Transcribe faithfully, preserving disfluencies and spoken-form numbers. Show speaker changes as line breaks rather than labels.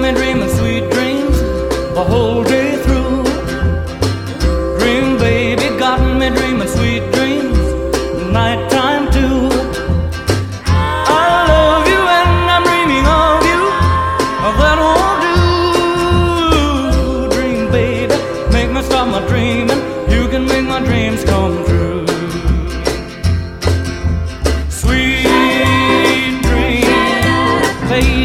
me dreaming sweet dreams the whole day through. Dream baby got me dreaming sweet dreams nighttime too. I love you and I'm dreaming of you, that won't do. Dream baby, make me stop my dreaming, you can make my dreams come true. Sweet dreams, baby.